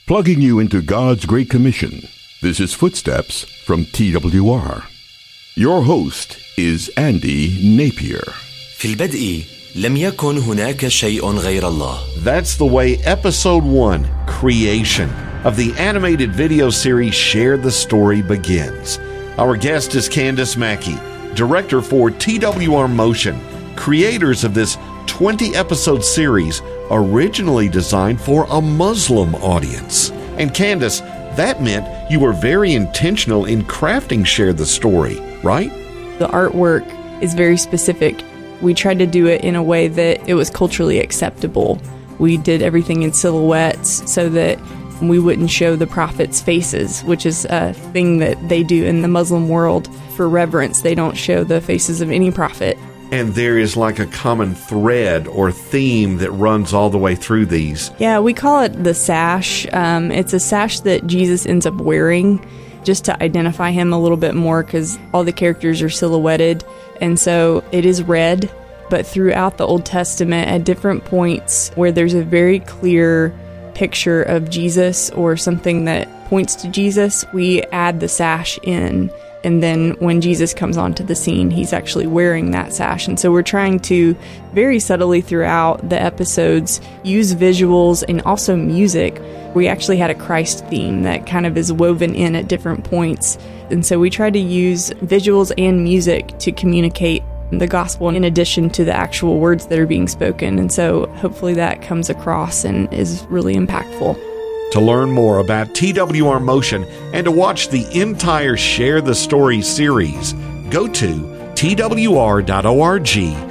plugging you into God's Great Commission. This is Footsteps from TWR. Your host is Andy Napier. في البدء لم يكن هناك شيء غير الله. That's the way Episode 1, Creation, of the animated video series Share the Story begins. Our guest is Candace Mackey, director for TWR Motion, creators of this 20-episode series originally designed for a Muslim audience. And Candace, that meant you were very intentional in crafting Share the Story, right? The artwork is very specific. We tried to do it in a way that it was culturally acceptable. We did everything in silhouettes so that we wouldn't show the prophets' faces, which is a thing that they do in the Muslim world. For reverence, they don't show the faces of any prophet. And there is like a common thread or theme that runs all the way through these. Yeah, we call it the sash. It's a sash that Jesus ends up wearing just to identify him a little bit more because all the characters are silhouetted. And so it is red, but throughout the Old Testament, at different points where there's a very clear picture of Jesus or something that points to Jesus, we add the sash in. And then when Jesus comes onto the scene, he's actually wearing that sash. And so we're trying to very subtly throughout the episodes use visuals and also music. We actually had a Christ theme that kind of is woven in at different points. And so we try to use visuals and music to communicate the gospel in addition to the actual words that are being spoken. And so hopefully that comes across and is really impactful. To learn more about TWR Motion and to watch the entire Share the Story series, go to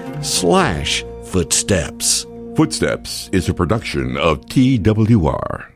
twr.org/footsteps. Footsteps is a production of TWR.